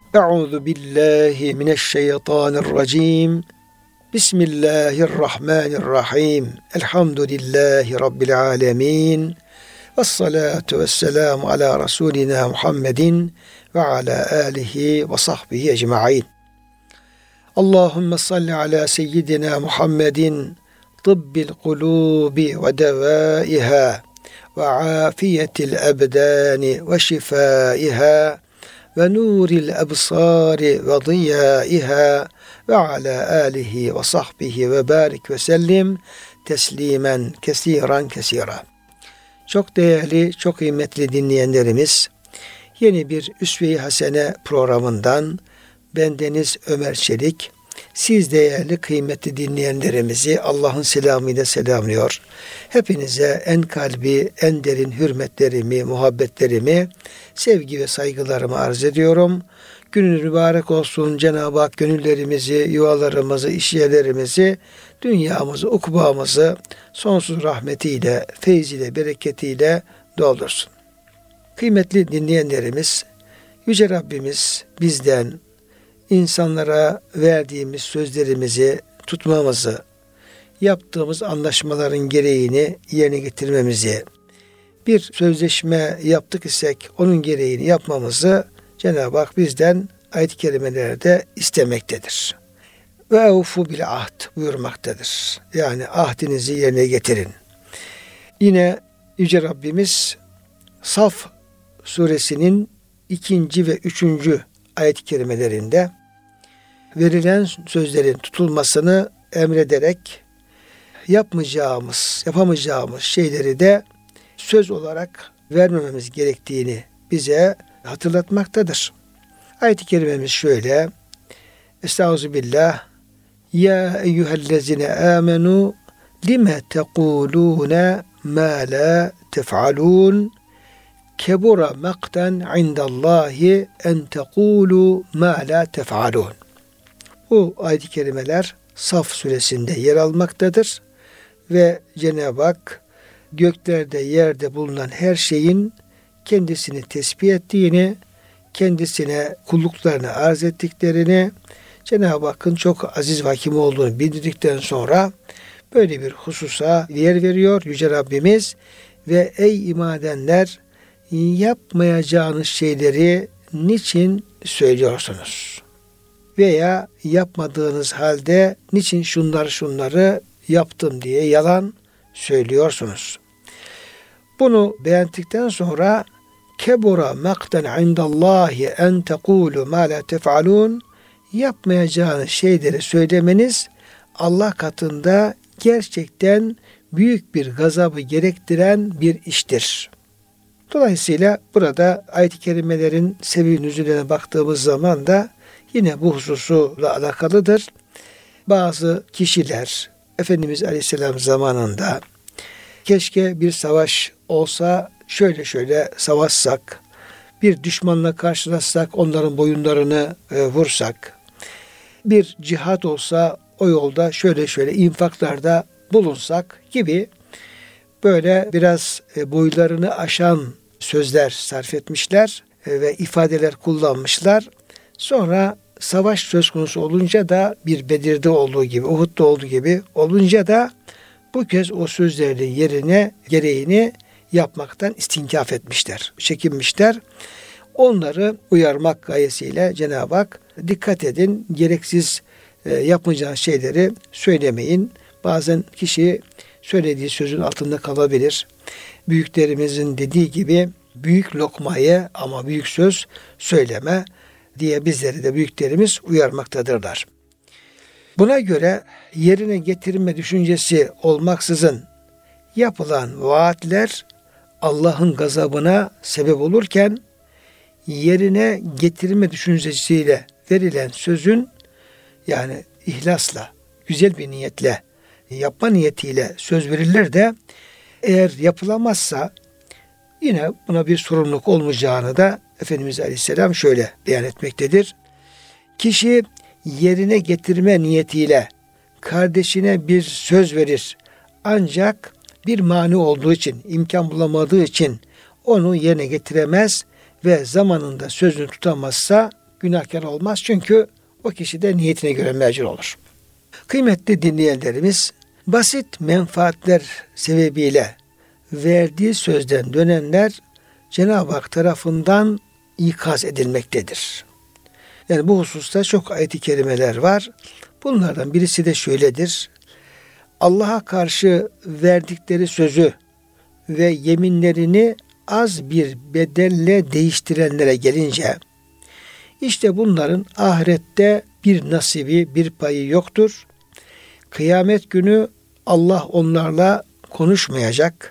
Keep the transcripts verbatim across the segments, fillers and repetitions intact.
Euzu billahi mineşşeytanirracim. Bismillahirrahmanirrahim. Elhamdülillahi rabbil alamin. Vessalatu vesselamu ala Resulina Muhammedin ve ala alihi ve sahbihi ecmaîn. Allahumme salli ala seyyidina Muhammedin tıbbil kulubi ve devaiha ve afiyetil ebdani ve şifaiha ve nuril ebsari ve diyaiha ve ala alihi ve sahbihi ve barik ve sellim teslimen kesiran kesira. Çok değerli, çok kıymetli dinleyenlerimiz, yeni bir Üsve-i Hasene programından bendeniz Ömer Çelik, siz değerli kıymetli dinleyenlerimizi Allah'ın selamıyla selamlıyor. Hepinize en kalbi, en derin hürmetlerimi, muhabbetlerimi, sevgi ve saygılarımı arz ediyorum. Gününüz mübarek olsun. Cenab-ı Hak gönüllerimizi, yuvalarımızı, işyerlerimizi, dünyamızı, ukbamızı sonsuz rahmetiyle, feyziyle, bereketiyle doldursun. Kıymetli dinleyenlerimiz, Yüce Rabbimiz bizden insanlara verdiğimiz sözlerimizi tutmamızı, yaptığımız anlaşmaların gereğini yerine getirmemizi, bir sözleşme yaptık isek onun gereğini yapmamızı Cenab-ı Hak bizden ayet-i kerimelerde istemektedir. Ve evfu bil ahd buyurmaktadır. Yani ahdinizi yerine getirin. Yine Yüce Rabbimiz Saf suresinin ikinci ve üçüncü ayet-i kerimelerinde verilen sözlerin tutulmasını emrederek yapmayacağımız, yapamayacağımız şeyleri de söz olarak vermememiz gerektiğini bize hatırlatmaktadır. Ayet-i kerimemiz şöyle: Estağfirullah. Ya eyyühellezine amenu lime tekulune ma la tef'alun kebura maktan indallahi en tekulu ma la tef'alun. Bu ayet-i kerimeler Saf suresinde yer almaktadır ve Cenab-ı Hak göklerde yerde bulunan her şeyin kendisini tesbih ettiğini, kendisine kulluklarını arz ettiklerini, Cenab-ı Hakk'ın çok aziz ve hakim olduğunu bildirdikten sonra böyle bir hususa yer veriyor Yüce Rabbimiz ve ey iman edenler, yapmayacağınız şeyleri niçin söylüyorsunuz? Veya yapmadığınız halde niçin şunları şunları yaptım diye yalan söylüyorsunuz? Bunu beğendikten sonra kebura maktan indallahi en tekulu ma la tef'alun, yapmayacağınız şeyleri söylemeniz Allah katında gerçekten büyük bir gazabı gerektiren bir iştir. Dolayısıyla burada ayet-i kerimelerin sebebi nüzulüne baktığımız zaman da yine bu hususla alakalıdır. Bazı kişiler Efendimiz Aleyhisselam zamanında keşke bir savaş olsa, şöyle şöyle savaşsak, bir düşmanla karşılaşsak, onların boyunlarını e, vursak, bir cihat olsa, o yolda şöyle şöyle infaklarda bulunsak gibi böyle biraz e, boylarını aşan sözler sarf etmişler e, ve ifadeler kullanmışlar. Sonra savaş söz konusu olunca da bir Bedir'de olduğu gibi, Uhud'da olduğu gibi olunca da bu kez o sözlerin yerine gereğini yapmaktan istinkaf etmişler, çekinmişler. Onları uyarmak gayesiyle Cenab-ı Hak dikkat edin, gereksiz e, yapmayacağınız şeyleri söylemeyin. Bazen kişi söylediği sözün altında kalabilir. Büyüklerimizin dediği gibi büyük lokmayı ama büyük söz söyleme diye bizleri de büyüklerimiz uyarmaktadırlar. Buna göre yerine getirme düşüncesi olmaksızın yapılan vaatler Allah'ın gazabına sebep olurken yerine getirme düşüncesiyle verilen sözün, yani ihlasla, güzel bir niyetle, yapma niyetiyle söz verilir de eğer yapılamazsa yine buna bir sorumluluk olmayacağını da Efendimiz Aleyhisselam şöyle beyan etmektedir. Kişi yerine getirme niyetiyle kardeşine bir söz verir. Ancak bir mani olduğu için, imkan bulamadığı için onu yerine getiremez ve zamanında sözünü tutamazsa günahkar olmaz. Çünkü o kişi de niyetine göre mecbur olur. Kıymetli dinleyenlerimiz, basit menfaatler sebebiyle verdiği sözden dönenler Cenab-ı Hak tarafından ikaz edilmektedir. Yani bu hususta çok ayet-i kerimeler var. Bunlardan birisi de şöyledir. Allah'a karşı verdikleri sözü ve yeminlerini az bir bedelle değiştirenlere gelince, işte bunların ahirette bir nasibi, bir payı yoktur. Kıyamet günü Allah onlarla konuşmayacak,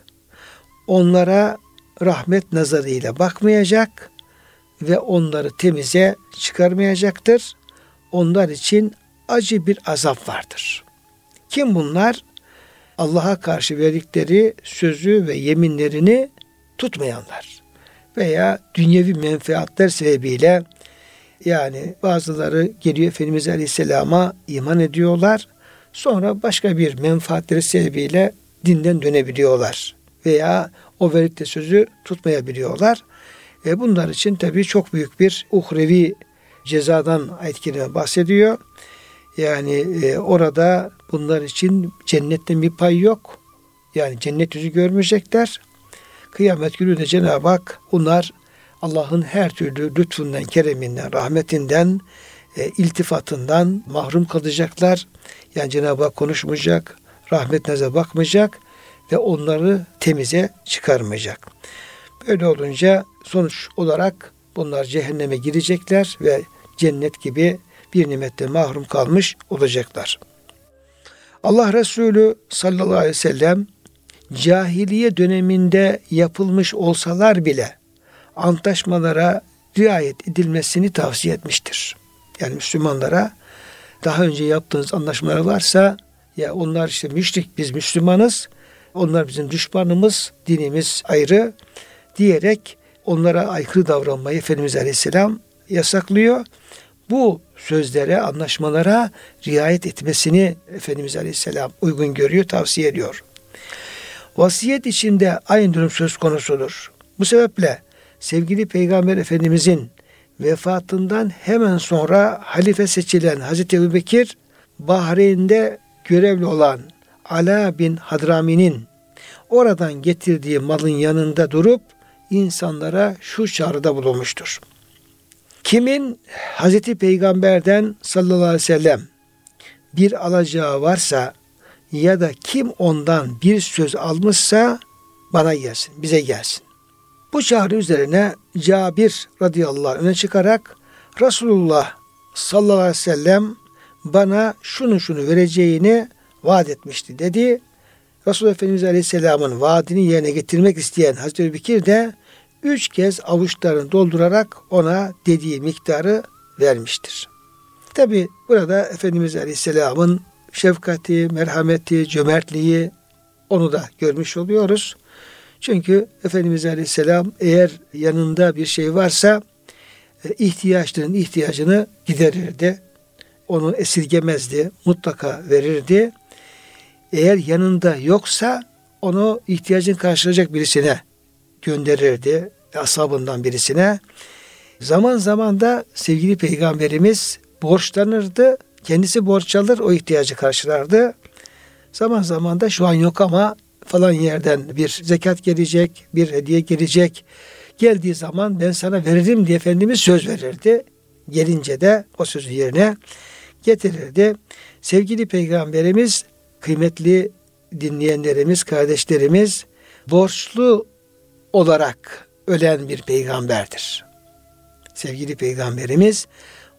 onlara rahmet nazarıyla bakmayacak ve onları temize çıkarmayacaktır. Onlar için acı bir azap vardır. Kim bunlar? Allah'a karşı verdikleri sözü ve yeminlerini tutmayanlar veya dünyevi menfaatler sebebiyle, yani bazıları geliyor Efendimiz Aleyhisselam'a iman ediyorlar, sonra başka bir menfaatleri sebebiyle dinden dönebiliyorlar veya o verdikleri sözü tutmayabiliyorlar. E bunlar için tabii çok büyük bir uhrevi cezadan ayet-i kerime bahsediyor. Yani e, orada bunlar için cennetten bir pay yok. Yani cennet yüzü görmeyecekler. Kıyamet günü de Cenab-ı Hak onlar Allah'ın her türlü lütfundan, kereminden, rahmetinden, e, iltifatından mahrum kalacaklar. Yani Cenab-ı Hak konuşmayacak, rahmet nazara bakmayacak ve onları temize çıkarmayacak. Böyle olunca sonuç olarak bunlar cehenneme girecekler ve cennet gibi bir nimette mahrum kalmış olacaklar. Allah Resulü sallallahu aleyhi ve sellem cahiliye döneminde yapılmış olsalar bile antlaşmalara riayet edilmesini tavsiye etmiştir. Yani Müslümanlara daha önce yaptığınız anlaşmalar varsa, ya onlar işte müşrik, biz Müslümanız, onlar bizim düşmanımız, dinimiz ayrı diyerek onlara aykırı davranmayı Efendimiz Aleyhisselam yasaklıyor. Bu sözlere, anlaşmalara riayet etmesini Efendimiz Aleyhisselam uygun görüyor, tavsiye ediyor. Vasiyet içinde aynı durum söz konusudur. Bu sebeple sevgili Peygamber Efendimizin vefatından hemen sonra halife seçilen Hazreti Ebubekir, Bahreyn'de görevli olan Ala bin Hadrami'nin oradan getirdiği malın yanında durup insanlara şu çağrıda bulunmuştur. Kimin Hazreti Peygamber'den sallallahu aleyhi ve sellem bir alacağı varsa ya da kim ondan bir söz almışsa bana gelsin, bize gelsin. Bu çağrı üzerine Cabir radıyallahu anh öne çıkarak Resulullah sallallahu aleyhi ve sellem bana şunu şunu vereceğini vaat etmişti dedi. Resulullah Efendimiz Aleyhisselam'ın vaadini yerine getirmek isteyen Hazreti Ebubekir de üç kez avuçlarını doldurarak ona dediği miktarı vermiştir. Tabi burada Efendimiz Aleyhisselam'ın şefkati, merhameti, cömertliği onu da görmüş oluyoruz. Çünkü Efendimiz Aleyhisselam eğer yanında bir şey varsa ihtiyaçların ihtiyacını giderirdi. Onu esirgemezdi, mutlaka verirdi. Eğer yanında yoksa onu ihtiyacını karşılayacak birisine gönderirdi, ashabından birisine. Zaman zaman da sevgili Peygamberimiz borçlanırdı. Kendisi borç alır, o ihtiyacı karşılardı. Zaman zaman da şu an yok ama falan yerden bir zekat gelecek, bir hediye gelecek. Geldiği zaman ben sana veririm diye Efendimiz söz verirdi. Gelince de o sözü yerine getirirdi. Sevgili Peygamberimiz, kıymetli dinleyenlerimiz, kardeşlerimiz, borçlu olarak ölen bir peygamberdir. Sevgili Peygamberimiz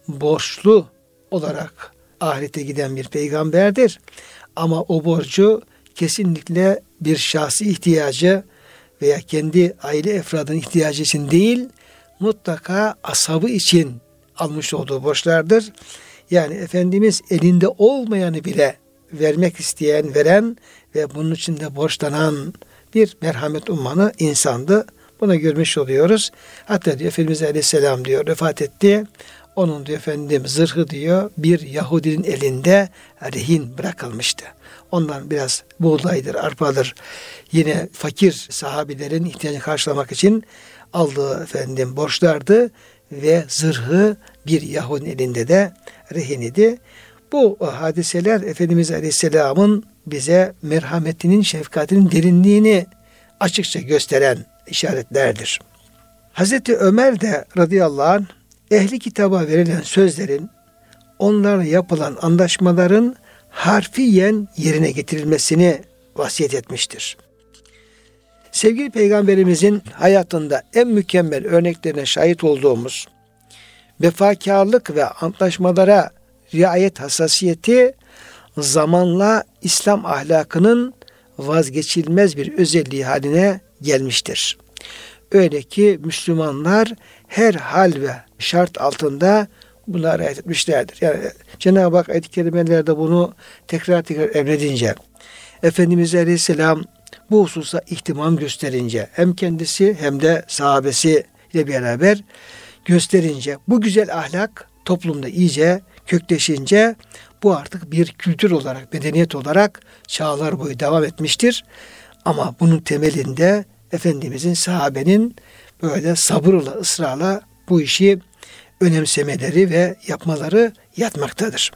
borçlu olarak ahirete giden bir peygamberdir. Ama o borcu kesinlikle bir şahsi ihtiyacı veya kendi aile efradının ihtiyacı için değil, mutlaka ashabı için almış olduğu borçlardır. Yani Efendimiz elinde olmayanı bile vermek isteyen, veren ve bunun için de borçlanan bir merhamet ummanı insandı. Bunu görmüş oluyoruz. Hatta diyor Efendimiz Aleyhisselam diyor vefat etti. Onun diyor efendim zırhı diyor bir Yahudinin elinde rehin bırakılmıştı. Ondan biraz buğdaydır, arpadır. Yine fakir sahabilerin ihtiyacını karşılamak için aldığı efendim borçlardı ve zırhı bir Yahudi elinde de rehin idi. Bu hadiseler Efendimiz Aleyhisselam'ın bize merhametinin, şefkatinin derinliğini açıkça gösteren işaretlerdir. Hazreti Ömer de radıyallahu anh ehli kitaba verilen sözlerin, onlarla yapılan anlaşmaların harfiyen yerine getirilmesini vasiyet etmiştir. Sevgili Peygamberimizin hayatında en mükemmel örneklerine şahit olduğumuz vefakarlık ve antlaşmalara riayet hassasiyeti zamanla İslam ahlakının vazgeçilmez bir özelliği haline gelmiştir. Öyle ki Müslümanlar her hal ve şart altında buna riayet etmişlerdir. Yani Cenab-ı Hak ayet-i kerimelerde bunu tekrar tekrar emredince, Efendimiz Aleyhisselam bu hususa ihtimam gösterince, hem kendisi hem de sahabesi ile beraber gösterince, bu güzel ahlak toplumda iyice kökleşince bu artık bir kültür olarak, medeniyet olarak çağlar boyu devam etmiştir. Ama bunun temelinde Efendimizin, sahabenin böyle sabırla, ısrarla bu işi önemsemeleri ve yapmaları yatmaktadır.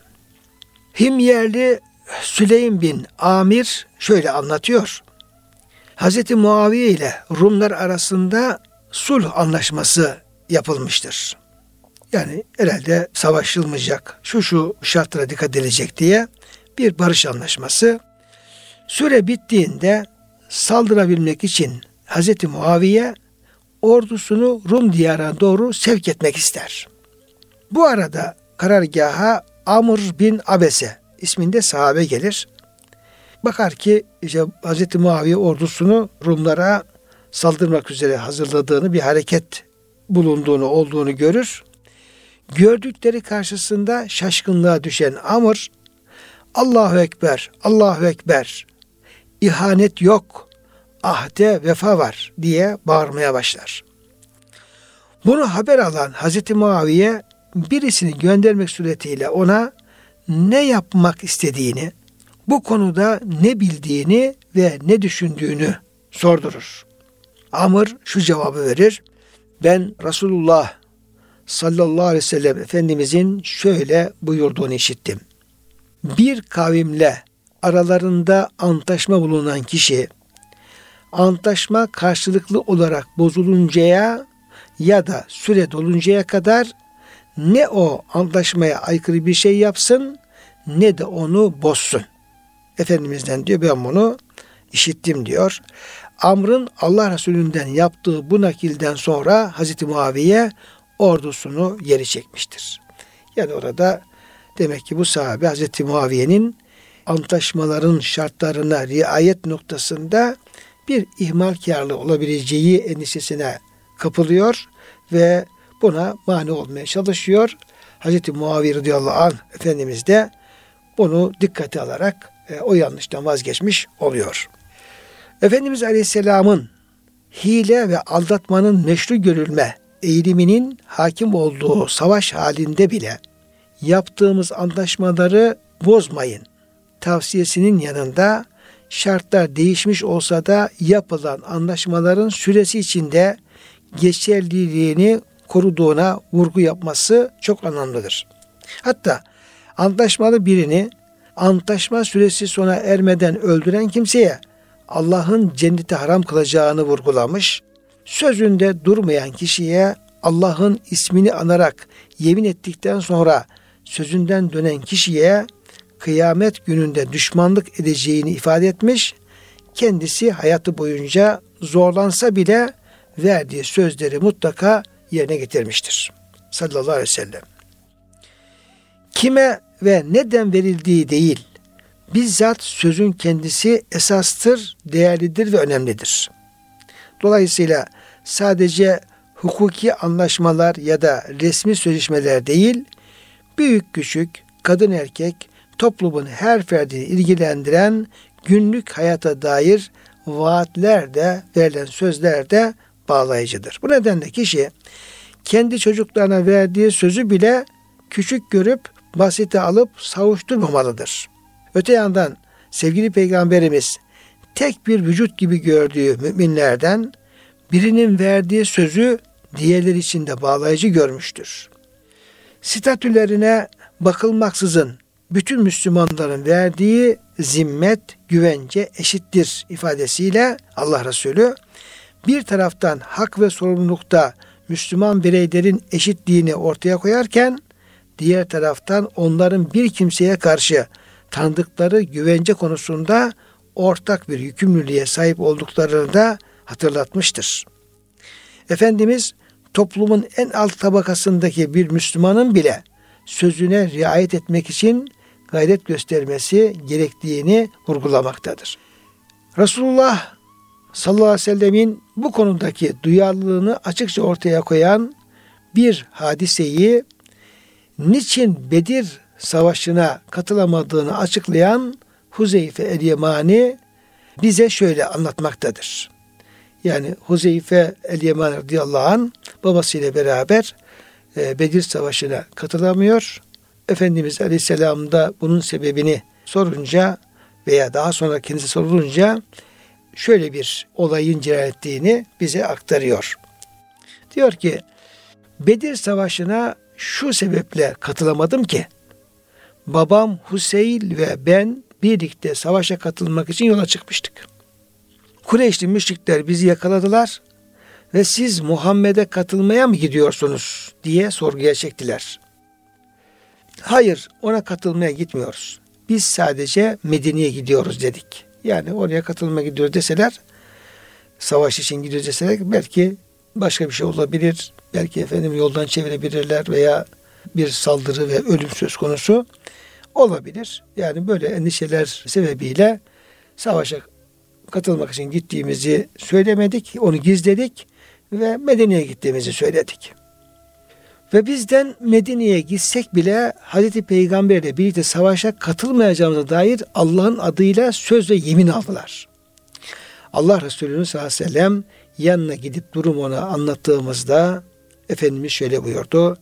Himyerli Süleym bin Amir şöyle anlatıyor. Hazreti Muaviye ile Rumlar arasında sulh anlaşması yapılmıştır. Yani herhalde savaşılmayacak, şu şu şartlara dikkat edilecek diye bir barış anlaşması. Süre bittiğinde saldırabilmek için Hazreti Muaviye ordusunu Rum diyarına doğru sevk etmek ister. Bu arada karargaha Amr bin Abese isminde sahabe gelir. Bakar ki işte Hazreti Muaviye ordusunu Rumlara saldırmak üzere hazırladığını, bir hareket bulunduğunu, olduğunu görür. Gördükleri karşısında şaşkınlığa düşen Amr, Allahu Ekber, Allahu Ekber, ihanet yok, ahde vefa var diye bağırmaya başlar. Bunu haber alan Hazreti Muaviye birisini göndermek suretiyle ona ne yapmak istediğini, bu konuda ne bildiğini ve ne düşündüğünü sordurur. Amr şu cevabı verir: ben Resulullah sallallahu aleyhi ve sellem Efendimizin şöyle buyurduğunu işittim. Bir kavimle aralarında antlaşma bulunan kişi, antlaşma karşılıklı olarak bozuluncaya ya da süre doluncaya kadar ne o antlaşmaya aykırı bir şey yapsın ne de onu bozsun. Efendimizden diyor ben bunu işittim diyor. Amr'ın Allah Resulü'nden yaptığı bu nakilden sonra Hazreti Muaviye ordusunu geri çekmiştir. Yani orada demek ki bu sahabe Hazreti Muaviye'nin antlaşmaların şartlarına riayet noktasında bir ihmalkarlığı olabileceği endişesine kapılıyor ve buna mani olmaya çalışıyor. Hazreti Muaviye radıyallahu anh Efendimiz de bunu dikkate alarak e, o yanlıştan vazgeçmiş oluyor. Efendimiz Aleyhisselam'ın hile ve aldatmanın meşru görülme eğiliminin hakim olduğu savaş halinde bile yaptığımız antlaşmaları bozmayın tavsiyesinin yanında şartlar değişmiş olsa da yapılan anlaşmaların süresi içinde geçerliliğini koruduğuna vurgu yapması çok önemlidir. Hatta antlaşmalı birini antlaşma süresi sona ermeden öldüren kimseye Allah'ın cenneti haram kılacağını vurgulamış, sözünde durmayan kişiye Allah'ın ismini anarak yemin ettikten sonra sözünden dönen kişiye kıyamet gününde düşmanlık edeceğini ifade etmiş, kendisi hayatı boyunca zorlansa bile verdiği sözleri mutlaka yerine getirmiştir. Sallallahu aleyhi ve sellem. Kime ve neden verildiği değil, bizzat sözün kendisi esastır, değerlidir ve önemlidir. Dolayısıyla sadece hukuki anlaşmalar ya da resmi sözleşmeler değil, büyük küçük, kadın erkek, toplumun her ferdini ilgilendiren günlük hayata dair vaatler de, verilen sözler de bağlayıcıdır. Bu nedenle kişi kendi çocuklarına verdiği sözü bile küçük görüp basite alıp savuşturmamalıdır. Öte yandan sevgili Peygamberimiz tek bir vücut gibi gördüğü müminlerden birinin verdiği sözü diğerleri için de bağlayıcı görmüştür. Statülerine bakılmaksızın bütün Müslümanların verdiği zimmet, güvence eşittir ifadesiyle Allah Resulü bir taraftan hak ve sorumlulukta Müslüman bireylerin eşitliğini ortaya koyarken diğer taraftan onların bir kimseye karşı tanıdıkları güvence konusunda ortak bir yükümlülüğe sahip olduklarını da hatırlatmıştır. Efendimiz toplumun en alt tabakasındaki bir Müslümanın bile sözüne riayet etmek için gayret göstermesi gerektiğini vurgulamaktadır. Resulullah sallallahu aleyhi ve sellemin bu konudaki duyarlılığını açıkça ortaya koyan bir hadiseyi niçin Bedir Savaşı'na katılamadığını açıklayan Huzeyfe el-Yemani bize şöyle anlatmaktadır. Yani Huzeyfe el-Yemani radıyallahu anh babasıyla beraber e, Bedir Savaşı'na katılamıyor. Efendimiz Aleyhisselam da bunun sebebini sorunca veya daha sonra kendisi sorulunca şöyle bir olayın cereyan ettiğini bize aktarıyor. Diyor ki Bedir Savaşı'na şu sebeple katılamadım ki babam Huseyl ve ben birlikte savaşa katılmak için yola çıkmıştık. Kureyşli müşrikler bizi yakaladılar ve siz Muhammed'e katılmaya mı gidiyorsunuz diye sorguya çektiler. Hayır, ona katılmaya gitmiyoruz. Biz sadece Medine'ye gidiyoruz dedik. Yani oraya katılmaya gidiyoruz deseler, savaş için gidiyoruz deseler belki başka bir şey olabilir. Belki efendim yoldan çevirebilirler veya bir saldırı ve ölüm söz konusu olabilir. Yani böyle endişeler sebebiyle savaşa katılmak için gittiğimizi söylemedik, onu gizledik ve Medine'ye gittiğimizi söyledik. Ve bizden Medine'ye gitsek bile Hazreti Peygamberle birlikte savaşa katılmayacağımıza dair Allah'ın adıyla söz ve yemin aldılar. Allah Resulü sallallahu aleyhi ve sellem yanına gidip durumu ona anlattığımızda Efendimiz şöyle buyurdu.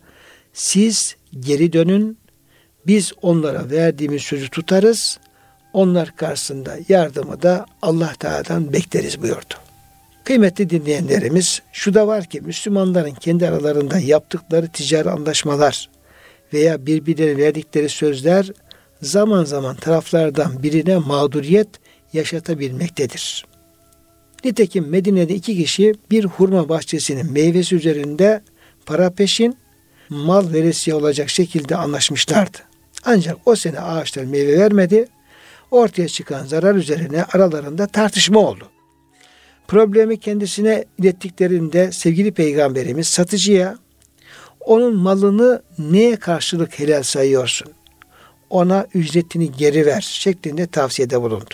Siz geri dönün, biz onlara verdiğimiz sözü tutarız, onlar karşısında yardımı da Allah Teala'dan bekleriz buyurdu. Kıymetli dinleyenlerimiz, şu da var ki Müslümanların kendi aralarında yaptıkları ticari anlaşmalar veya birbirlerine verdikleri sözler zaman zaman taraflardan birine mağduriyet yaşatabilmektedir. Nitekim Medine'de iki kişi bir hurma bahçesinin meyvesi üzerinde para peşin, mal veresiye olacak şekilde anlaşmışlardı. Ancak o sene ağaçlar meyve vermedi. Ortaya çıkan zarar üzerine aralarında tartışma oldu. Problemi kendisine ilettiklerinde sevgili Peygamberimiz satıcıya onun malını neye karşılık helal sayıyorsun? Ona ücretini geri ver şeklinde tavsiyede bulundu.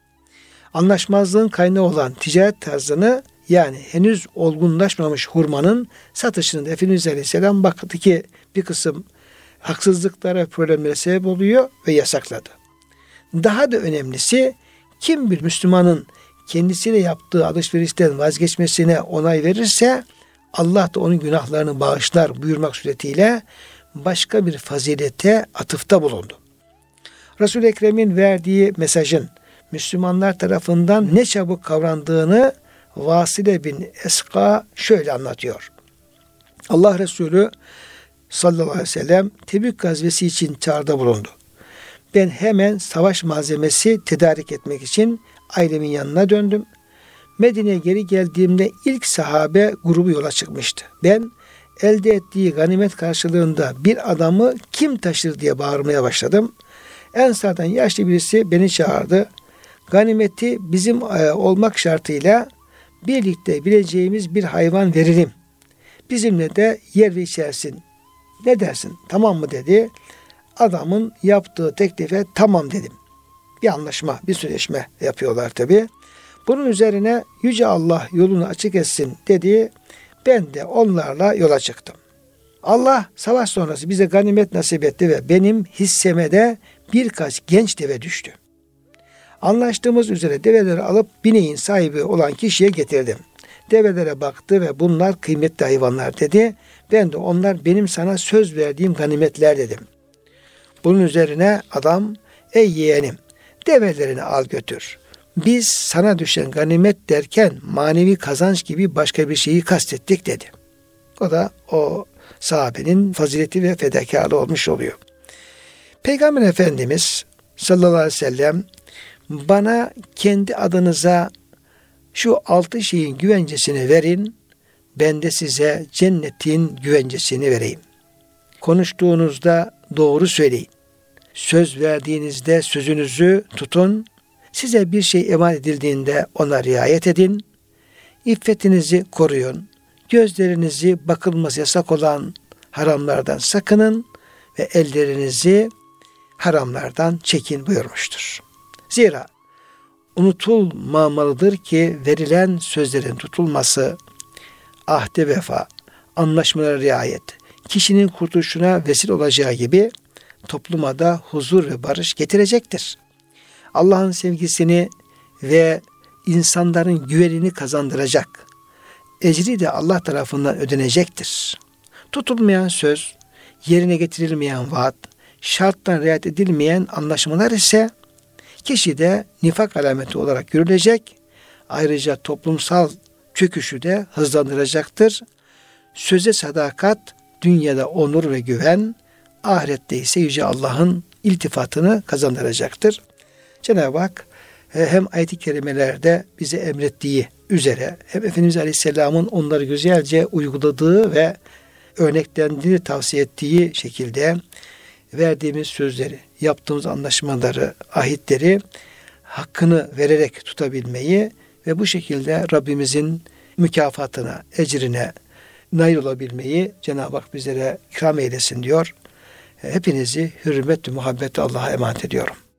Anlaşmazlığın kaynağı olan ticaret tarzını yani henüz olgunlaşmamış hurmanın satışını Efendimiz Aleyhisselam baktı ki bir kısım haksızlıklara ve problemlere sebep oluyor ve yasakladı. Daha da önemlisi kim bir Müslümanın kendisiyle yaptığı alışverişten vazgeçmesine onay verirse Allah da onun günahlarını bağışlar buyurmak suretiyle başka bir fazilete atıfta bulundu. Resul-i Ekrem'in verdiği mesajın Müslümanlar tarafından ne çabuk kavrandığını Vasile bin Eska şöyle anlatıyor. Allah Resulü sallallahu aleyhi ve sellem Tebük gazvesi için çağrıda bulundu. Ben hemen savaş malzemesi tedarik etmek için ailemin yanına döndüm. Medine'ye geri geldiğimde ilk sahabe grubu yola çıkmıştı. Ben elde ettiği ganimet karşılığında bir adamı kim taşır diye bağırmaya başladım. Ensardan yaşlı birisi beni çağırdı. Ganimeti bizim olmak şartıyla birlikte bileceğimiz bir hayvan verelim. Bizimle de yer ve içersin. Ne dersin? Tamam mı dedi. Adamın yaptığı teklife tamam dedim. Bir anlaşma, bir sözleşme yapıyorlar tabi. Bunun üzerine Yüce Allah yolunu açık etsin dedi. Ben de onlarla yola çıktım. Allah savaş sonrası bize ganimet nasip etti ve benim hisseme de birkaç genç deve düştü. Anlaştığımız üzere develeri alıp bineğin sahibi olan kişiye getirdim. Develere baktı ve bunlar kıymetli hayvanlar dedi. Ben de onlar benim sana söz verdiğim ganimetler dedim. Bunun üzerine adam ey yeğenim develerini al götür. Biz sana düşen ganimet derken manevi kazanç gibi başka bir şeyi kastettik dedi. O da o sahabenin fazileti ve fedakarlığı olmuş oluyor. Peygamber Efendimiz sallallahu aleyhi ve sellem bana kendi adınıza şu altı şeyin güvencesini verin, ben de size cennetin güvencesini vereyim. Konuştuğunuzda doğru söyleyin. Söz verdiğinizde sözünüzü tutun. Size bir şey emanet edildiğinde ona riayet edin. İffetinizi koruyun. Gözlerinizi bakılması yasak olan haramlardan sakının ve ellerinizi haramlardan çekin buyurmuştur. Zira unutulmamalıdır ki verilen sözlerin tutulması, ahde vefa, anlaşmalara riayet, kişinin kurtuluşuna vesile olacağı gibi topluma da huzur ve barış getirecektir. Allah'ın sevgisini ve insanların güvenini kazandıracak. Ecri de Allah tarafından ödenecektir. Tutulmayan söz, yerine getirilmeyen vaat, şarttan riayet edilmeyen anlaşmalar ise kişide nifak alameti olarak görülecek. Ayrıca toplumsal çöküşü de hızlandıracaktır. Söze sadakat, dünyada onur ve güven, ahirette ise Yüce Allah'ın iltifatını kazandıracaktır. Cenab-ı Hak hem ayet-i kerimelerde bize emrettiği üzere hem Efendimiz Aleyhisselam'ın onları güzelce uyguladığı ve örneklendiğini tavsiye ettiği şekilde verdiğimiz sözleri, yaptığımız anlaşmaları, ahitleri hakkını vererek tutabilmeyi ve bu şekilde Rabbimizin mükafatına, ecrine nail olabilmeyi Cenab-ı Hak bizlere ikram eylesin diyor. Hepinizi hürmet ve muhabbetle Allah'a emanet ediyorum.